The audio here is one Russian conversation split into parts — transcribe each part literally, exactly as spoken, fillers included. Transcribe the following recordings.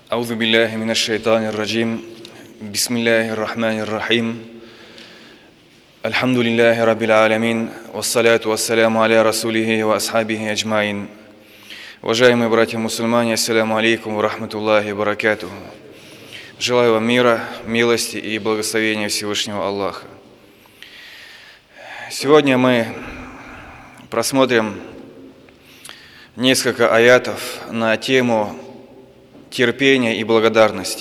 أعوذ بالله من الشيطان الرجيم بسم الله الرحمن الرحيم الحمد لله رب العالمين والصلاة والسلام على رسوله وأصحابه أجمعين. Уважаемые братья-мусульмане, ассаляму алейкум ва рахматуллахи ва баракатуху. Желаю вам мира, милости и благословения Всевышнего Аллаха. Сегодня мы просмотрим несколько аятов на тему терпения и благодарности.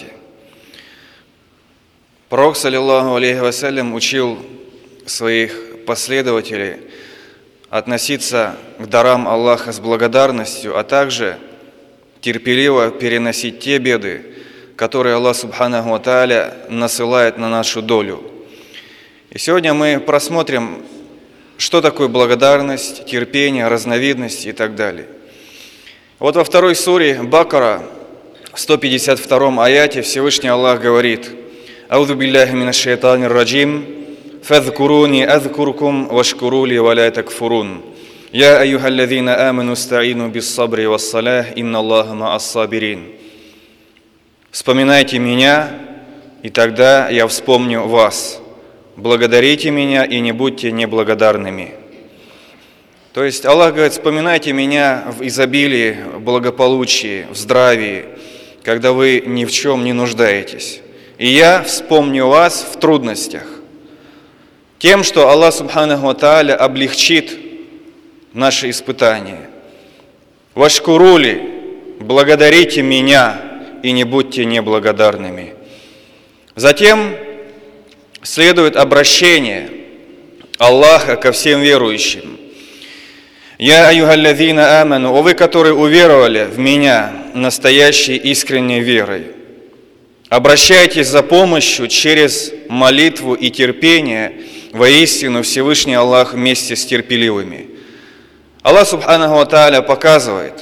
Пророк, саллиллаху алейхи вассалям, учил своих последователей относиться к дарам Аллаха с благодарностью, а также терпеливо переносить те беды, которые Аллах субханаху ва тааля насылает на нашу долю. И сегодня мы просмотрим, что такое благодарность, терпение, разновидности и так далее. Вот во второй суре Бакара, в сто пятьдесят втором аяте Всевышний Аллах говорит: «Аузу билляхи минаш шайтанир раджим, фазкуруни азкуркум вашкурули ва ля такфурун. Я айюхаллазина аману стаину биссабри вассалях, инна Аллаха ма'ас-сабирин». Вспоминайте меня, и тогда я вспомню вас. Благодарите меня и не будьте неблагодарными. То есть Аллах говорит: вспоминайте меня в изобилии, в благополучии, в здравии, когда вы ни в чем не нуждаетесь. И я вспомню вас в трудностях. Тем, что Аллах субханаху ва тааля облегчит наши испытания. Вашкурули, благодарите меня и не будьте неблагодарными. Затем следует обращение Аллаха ко всем верующим. «Я аюхаллазина аману», о вы, которые уверовали в меня настоящей искренней верой, обращайтесь за помощью через молитву и терпение, воистину Всевышний Аллах вместе с терпеливыми. Аллах субханаху ва тааля показывает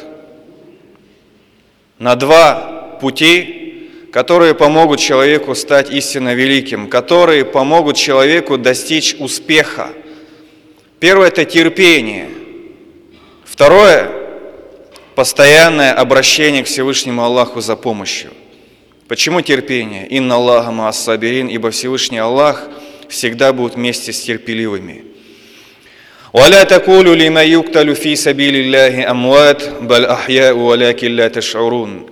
на два пути, которые помогут человеку стать истинно великим, которые помогут человеку достичь успеха. Первое – это терпение. Второе – постоянное обращение к Всевышнему Аллаху за помощью. Почему терпение? «Инна Аллаха ма'ас-сабирин», ибо Всевышний Аллах всегда будет вместе с терпеливыми. «Валя такулю лима юкталю фи сабилиллахи амват, баль ахьяу валякин ля таш'урун».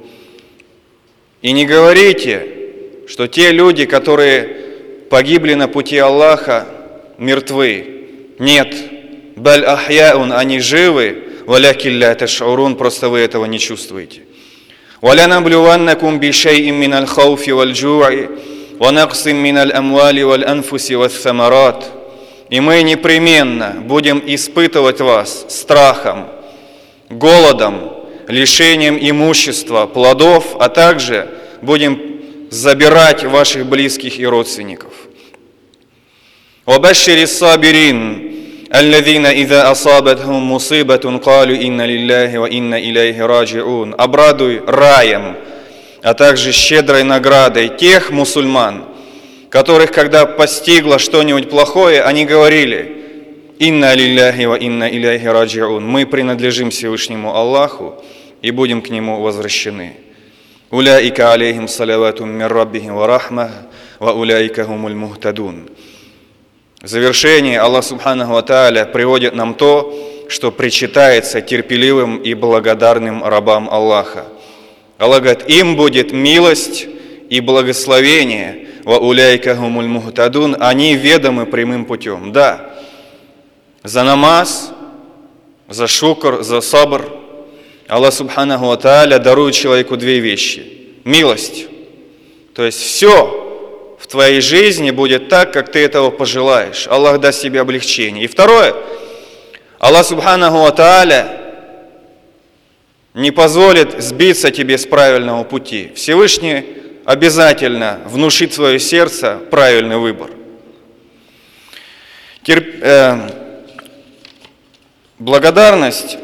И не говорите, что те люди, которые погибли на пути Аллаха, мертвы. Нет, баль ахьяун, они живы, валякин ля таш'урун, просто вы этого не чувствуете. «Валя наблюваннакум бишайин миналь хауфи валь джу'i, ва наксим миналь амвали валь анфуси валь самарат». И мы непременно будем испытывать вас страхом, голодом, лишением имущества, плодов, а также будем забирать ваших близких и родственников. «Вабашшири ссабирин, аллазина иза асабатхум мусибатун калю инна лиллахи ва инна илейхи раджиун». Обрадуй раем, а также щедрой наградой тех мусульман, которых, когда постигло что-нибудь плохое, они говорили: «Инна лилляхи ва инна илейхи раджиун». Мы принадлежим Всевышнему Аллаху и будем к Нему возвращены. «Уляика алейхим салаватум мир раббихим ва рахма, ва уляика хумуль мухтадун». В завершение Аллах субханаху ва тааля приводит нам то, что причитается терпеливым и благодарным рабам Аллаха. Аллах говорит: им будет милость и благословение, ва уляйка хумуль мухтадун, они ведомы прямым путем. Да, за намаз, за шукр, за сабр Аллах субханаху ва тааля дарует человеку две вещи. Милость. То есть все в твоей жизни будет так, как ты этого пожелаешь. Аллах даст тебе облегчение. И второе, Аллах субханаху ва тааля не позволит сбиться тебе с правильного пути. Всевышний обязательно внушит в свое сердце правильный выбор. Терп... Э... Благодарность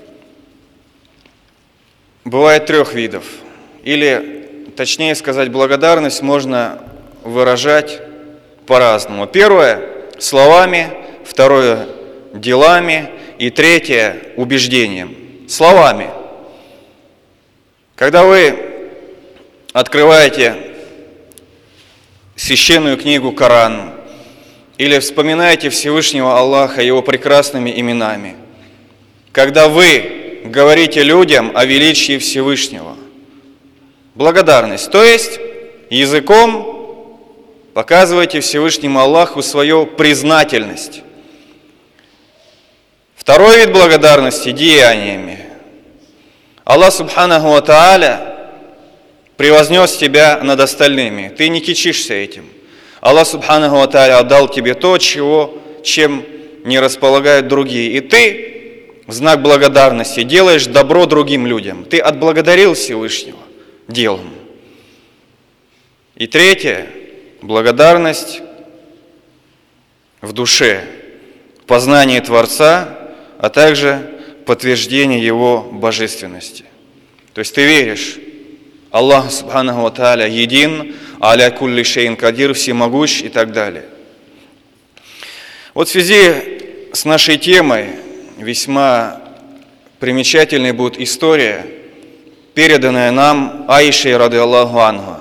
бывает трех видов. Или, точнее сказать, благодарность можно выражать по-разному. Первое – словами, второе – делами, и третье – убеждением. Словами. Когда вы открываете священную книгу Коран или вспоминаете Всевышнего Аллаха, Его прекрасными именами, когда вы говорите людям о величии Всевышнего. Благодарность, то есть языком показываете Всевышнему Аллаху свою признательность. Второй вид благодарности – деяниями. Аллах Субханаху ва Тааля превознес тебя над остальными. Ты не кичишься этим. Аллах Субханаху ва Тааля отдал тебе то, чего, чем не располагают другие. И ты в знак благодарности делаешь добро другим людям. Ты отблагодарил Всевышнего делом. И третье – благодарность в душе, познание Творца, а также подтверждение Его божественности. То есть ты веришь, Аллах Субханаху ва Тааля един, аля кулли шейин кадир, всемогущ и так далее. Вот в связи с нашей темой весьма примечательной будет история, переданная нам Аишей ради Аллаху анха.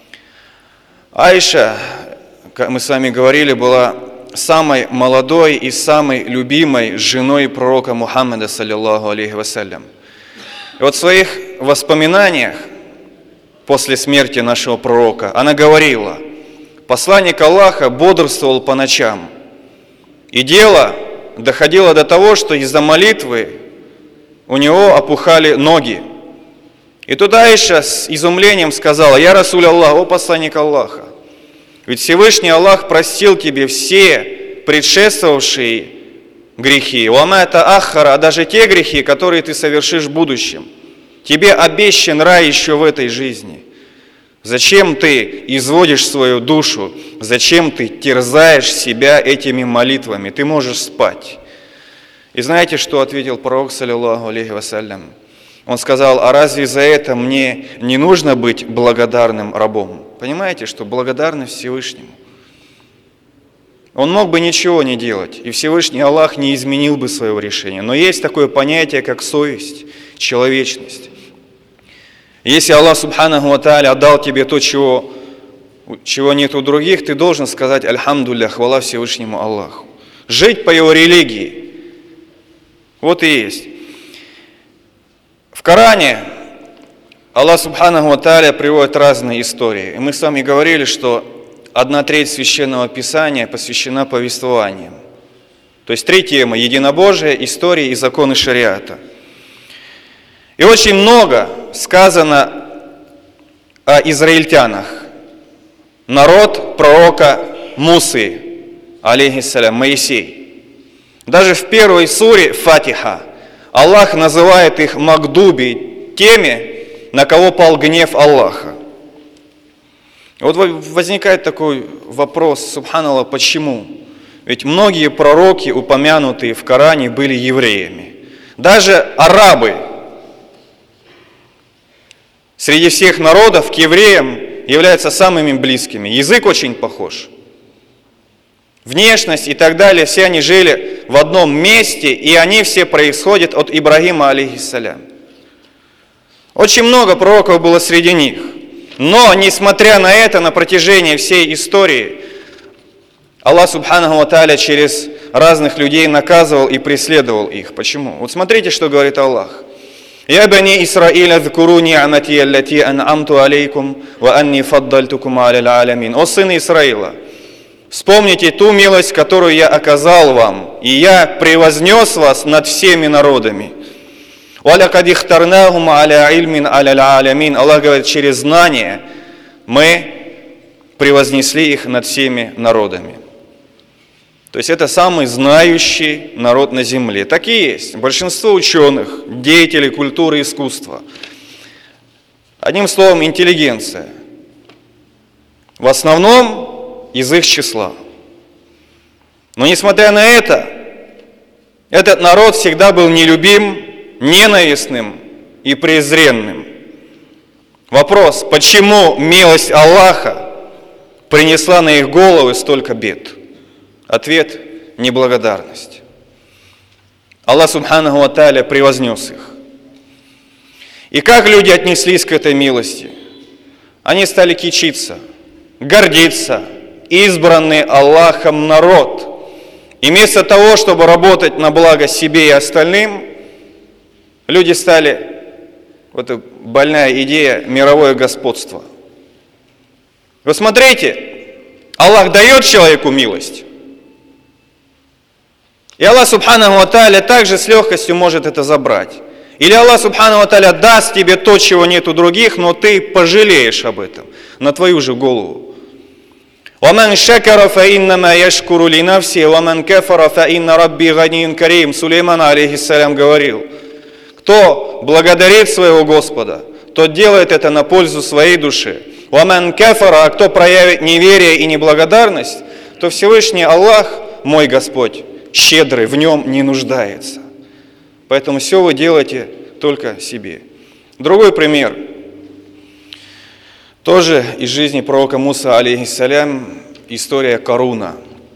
Аиша, как мы с вами говорили, была самой молодой и самой любимой женой пророка Мухаммада, саллиллаху алейхи вассалям. И вот в своих воспоминаниях после смерти нашего пророка она говорила: посланник Аллаха бодрствовал по ночам, и дело доходило до того, что из-за молитвы у него опухали ноги. И тут Аиша с изумлением сказала: «Я Расуль Аллах, о посланник Аллаха, ведь Всевышний Аллах простил тебе все предшествовавшие грехи, уама это ахара, а даже те грехи, которые ты совершишь в будущем. Тебе обещан рай еще в этой жизни. Зачем ты изводишь свою душу? Зачем ты терзаешь себя этими молитвами? Ты можешь спать». И знаете, что ответил пророк, саллиллаху алейхи вассалям? Он сказал: а разве за это мне не нужно быть благодарным рабом? Понимаете, что благодарны Всевышнему. Он мог бы ничего не делать, и Всевышний Аллах не изменил бы своего решения. Но есть такое понятие, как совесть, человечность. Если Аллах Субханаху ва Тааля отдал тебе то, чего, чего нет у других, ты должен сказать: альхамдулилля, хвала Всевышнему Аллаху. Жить по Его религии. Вот и есть. В Коране Аллах Субханаху ва Тааля приводит разные истории. И мы с вами говорили, что одна треть Священного Писания посвящена повествованиям. То есть три темы: единобожие, история и законы шариата. И очень много сказано о израильтянах. Народ пророка Мусы, алейхиссалям, Моисей. Даже в первой суре Фатиха Аллах называет их магдуби, теми, на кого пал гнев Аллаха. Вот возникает такой вопрос: субханаллах, почему? Ведь многие пророки, упомянутые в Коране, были евреями. Даже арабы среди всех народов к евреям являются самыми близкими. Язык очень похож. Внешность и так далее, все они жили в одном месте, и они все происходят от Ибрагима, алейхиссалям. Очень много пророков было среди них. Но, несмотря на это, на протяжении всей истории Аллах Субханаху ва Тааля через разных людей наказывал и преследовал их. Почему? Вот смотрите, что говорит Аллах. «Я бани Исраиля зкуру ни'амати аллати ан'амту алейкум ва анни фаддальтукум аля алямин». О сыны Исраила! Вспомните ту милость, которую я оказал вам, и я превознес вас над всеми народами. Аллах говорит, через знание мы превознесли их над всеми народами. То есть это самый знающий народ на земле. Так и есть. Большинство ученых, деятелей культуры и искусства. Одним словом, интеллигенция. В основном из их числа. Но несмотря на это, этот народ всегда был нелюбим, ненавистным и презренным. Вопрос: почему милость Аллаха принесла на их головы столько бед? Ответ: неблагодарность. Аллах Субханаху ва Тааля превознес их. И как люди отнеслись к этой милости? они стали кичиться, гордиться, избранный Аллахом народ. И вместо того, чтобы работать на благо себе и остальным, люди стали, вот эта больная идея, мировое господство. Вы смотрите, Аллах дает человеку милость. И Аллах Субханаху ва Тааля также с легкостью может это забрать. Или Аллах Субханаху ва Тааля даст тебе то, чего нет у других, но ты пожалеешь об этом на твою же голову. وَمَنْ شَكَرَ فَإِنَّمَا يَشْكُرُ لِنَفْسِهِ وَمَنْ كَفَرَ فَإِنَّ رَبِّي غَنِيٌّ كَرِيمٌ. Сулейман, алейхиссалям, говорил: кто благодарит своего Господа, тот делает это на пользу своей души. وَمَنْ كَفَرَ, а кто проявит неверие и неблагодарность, то Всевышний Аллах, мой Господь, щедрый, в нем не нуждается. Поэтому все вы делаете только себе. Другой пример. Тоже из жизни пророка Муса, алейхиссалям, история Каруна.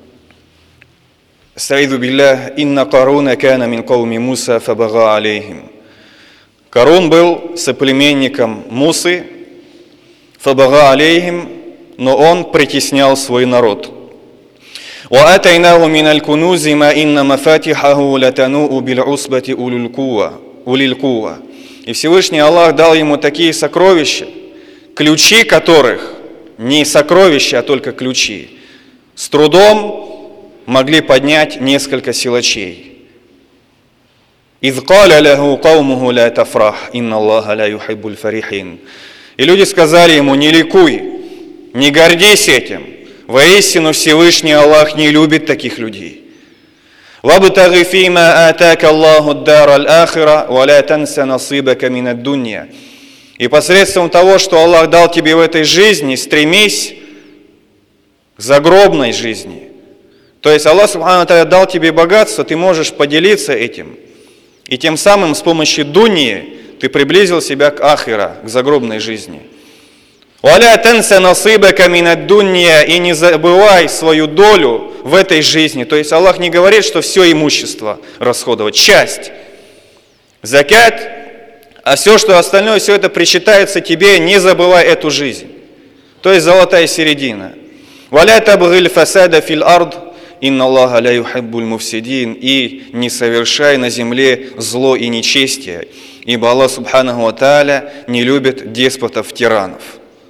Стаиду биллях, инна Каруна кана мин кауми Муса фабага алейхим. Карун был соплеменником Мусы, фабага алейхим, но он притеснял свой народ. وَآتَيْنَاهُ مِنَ الْكُنُوزِ مَا إِنَّ مَفَاتِحَهُ لَتَنُوءُ بِالْعُصْبَةِ أُولِي الْقُوَّةِ. И Всевышний Аллах дал ему такие сокровища, ключи которых не сокровища, а только ключи, с трудом могли поднять несколько силачей. إِذْ قَالَ لَهُ قَوْمُهُ لَا تَفْرَحْ إِنَّ اللَّهَ لَا يُحِبُّ الْفَرِحِينَ. И люди сказали ему: не ликуй, не гордись этим. Воистину Всевышний Аллах не любит таких людей. وَابْتَغِ فِي مَا آتَاكَ اللَّهُ الدَّارَ الْآخِرَةَ وَلَا تَنْسَ نَصِيبَكَ مِنَ الدُّنْيَا. И посредством того, что Аллах дал тебе в этой жизни, стремись к загробной жизни. То есть Аллах Субхану ва Тааля дал тебе богатство, ты можешь поделиться этим. И тем самым с помощью дуньи ты приблизил себя к ахира, к загробной жизни. «Валя танса насибака минад дунья», и не забывай свою долю в этой жизни. То есть Аллах не говорит, что все имущество расходовать, часть. Закят, а все, что остальное, все это причитается тебе, не забывай эту жизнь. То есть золотая середина. «Валя табгиль фасада фил ард, инна Аллаха ля юхиббуль муфсидин», и не совершай на земле зло и нечестие, ибо Аллах Субханаху ва Тааля не любит деспотов-тиранов.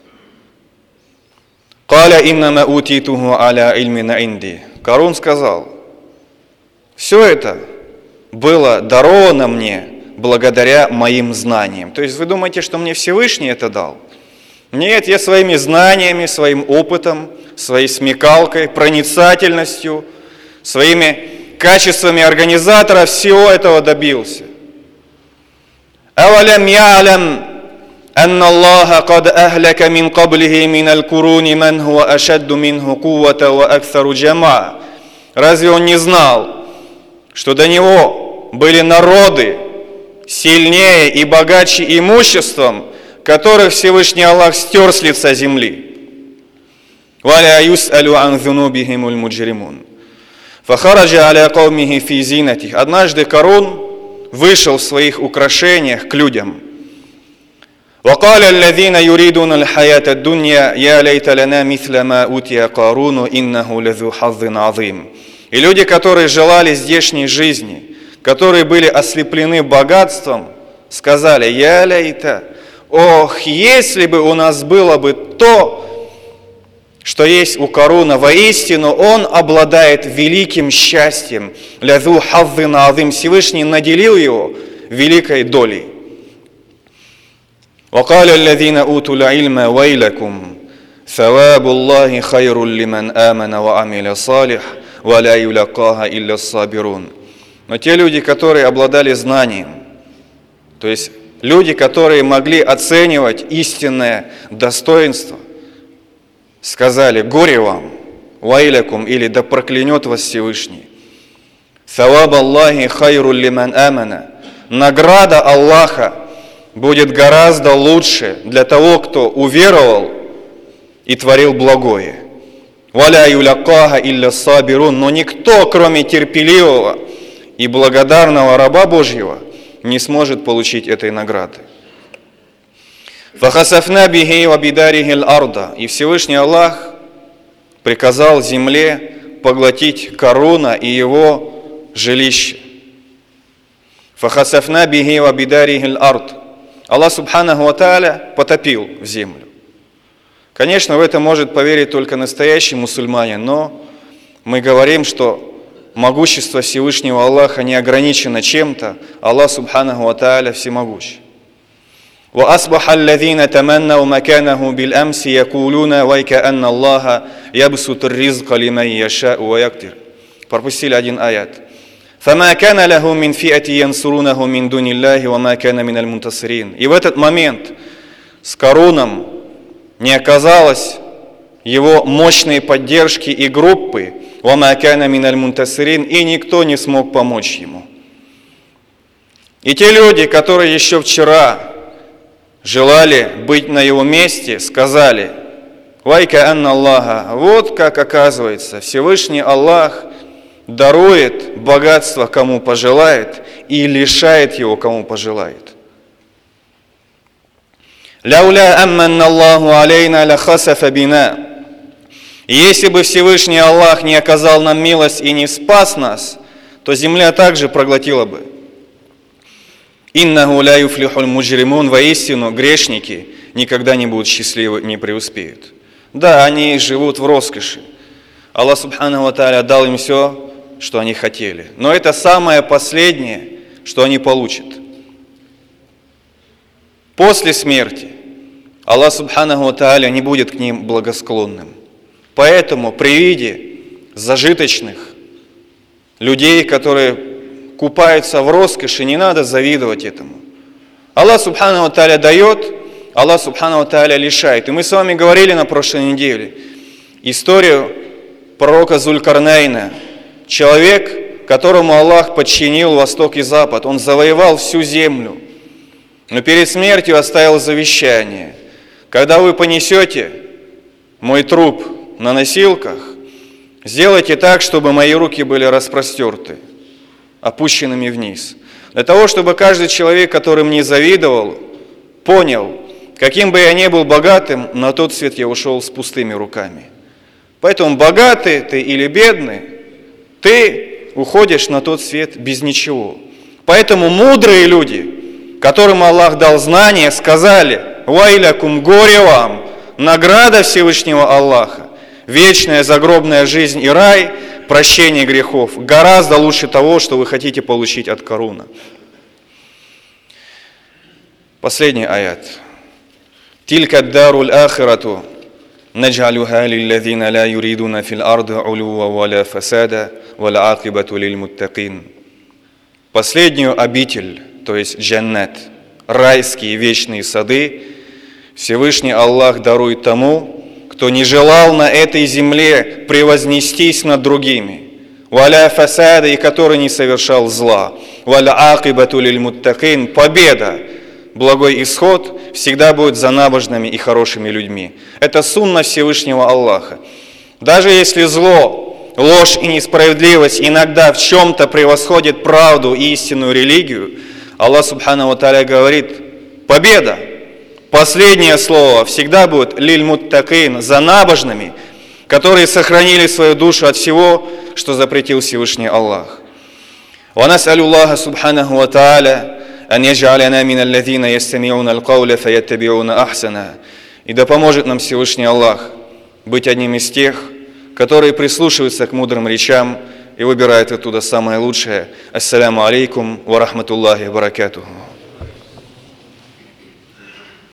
«Каля иннама утитугу аля ильмина инди». Карун сказал: все это было даровано мне благодаря моим знаниям. То есть вы думаете, что мне Всевышний это дал? Нет, я своими знаниями, своим опытом, своей смекалкой, проницательностью, своими качествами организатора всего этого добился. «Авалям я'лам أن الله قد أهلك من قبله من القرون من هو أشد منه قوة وأكثر جماعة». Разве он не знал, что до него были народы сильнее и богаче имуществом, которых Всевышний Аллах стер с лица земли? وَلَا يُسْأَلُ عَنْ ذُنُوبِهِمُ الْمُجْرِمُونَ فَخَرَجَ عَلَى قَوْمِهِ فِي زِينَتِهِ. Однажды Карун вышел в своих украшениях к людям. وقال الذين يريدون الحياة الدنيا يا ليت لنا مثل ما أوتي قارون إنه لذو حظ عظيم. И люди, которые желали здешней жизни, которые были ослеплены богатством, сказали: «Я лейта, ох, если бы у нас было бы то, что есть у Каруна, воистину он обладает великим счастьем». «Лязу хаззин азим», Всевышний наделил его великой долей. وقال الذين أوتوا العلم ويلكم ثواب الله خير لمن آمن وعمل صالح ولا يلقاها إلا الصابرون. Но те люди, которые обладали знанием, то есть люди, которые могли оценивать истинное достоинство, сказали: горе вам, вайлякум, или да проклянет вас Всевышний. Саваб Аллахи хайру лиман амана. Награда Аллаха будет гораздо лучше для того, кто уверовал и творил благое. Валя юлякаха илля сабирун. Но никто, кроме терпеливого и благодарного раба Божьего, не сможет получить этой награды. «Фахасафна бихи ва бидарихи л-арда». И Всевышний Аллах приказал земле поглотить Каруна и его жилище. «Фахасафна бихи ва бидарихи л-ард». Аллах Субханаху ва Тааля потопил в землю. Конечно, в это может поверить только настоящий мусульманин, но мы говорим, что могущество Всевышнего Аллаха не ограничено чем-то. Аллах Субханаху ва Тааля всемогущ. وأصبح الذين تمنوا مكانه بالأمس يقولون ويكأن الله يبسط الرزق لمن يشاء ويقدر. Пропустили один аят. فما كان له من فئة ينصرونه من دون الله وما كان من المنتصرين. И в этот момент с Каруном не оказалось его мощной поддержки и группы وما كان من المنتصرين, и никто не смог помочь ему. И те люди, которые еще вчера желали быть на его месте, сказали: «Вайка анна Аллаха». Вот как оказывается, Всевышний Аллах дарует богатство кому пожелает и лишает его кому пожелает. «Ляуля амманна Аллаху алейна ля хасафа бина». Если бы Всевышний Аллах не оказал нам милость и не спас нас, то земля также проглотила бы. «Иннаху ля юфлихуль муджримун». Воистину, грешники никогда не будут счастливы, не преуспеют. Да, они живут в роскоши. Аллах Субханаху ва Тааля дал им все, что они хотели. Но это самое последнее, что они получат. После смерти Аллах Субханаху ва Тааля не будет к ним благосклонным. Поэтому при виде зажиточных людей, которые купаются в роскоши, не надо завидовать этому. Аллах Субханаху ва Тааля дает, Аллах Субханаху ва Тааля лишает. И мы с вами говорили на прошлой неделе историю пророка Зулькарнайна. Человек, которому Аллах подчинил восток и запад. Он завоевал всю землю. Но перед смертью оставил завещание: когда вы понесете мой труп на носилках, сделайте так, чтобы мои руки были распростерты, опущенными вниз. Для того, чтобы каждый человек, который мне завидовал, понял, каким бы я ни был богатым, на тот свет я ушел с пустыми руками. Поэтому богатый ты или бедный, ты уходишь на тот свет без ничего. Поэтому мудрые люди, которым Аллах дал знания, сказали: «Вайлякум, горе вам, награда Всевышнего Аллаха, вечная загробная жизнь и рай, прощение грехов, гораздо лучше того, что вы хотите получить от Каруна». Последний аят. «Тилька даруль ахирату наджалюха лиллазина ла юридуна фил арди улюва валя фасада валя акибату лиль муттакин». Последнюю обитель, то есть джаннат, райские вечные сады, Всевышний Аллах дарует тому, кто не желал на этой земле превознестись над другими, валя фасада, и который не совершал зла, валя акибату лиль муттакин, победа, благой исход всегда будет за набожными и хорошими людьми. Это сунна Всевышнего Аллаха. Даже если зло, ложь и несправедливость иногда в чем-то превосходит правду и истинную религию, Аллах Субханаху ва Тааля говорит: победа, последнее слово всегда будет лиль муттакин, за набожными, которые сохранили свою душу от всего, что запретил Всевышний Аллах. Ва нас'алю Аллаха Субханаху ва Тааля ан ядж'аляна мин аллазина ястами'уна аль-кауля фаяттаби'уна ахсана. И да поможет нам Всевышний Аллах быть одним из тех, которые прислушиваются к мудрым речам и выбирают оттуда самое лучшее. Ассаляму алейкум ва рахматуллахи ва баракатуху.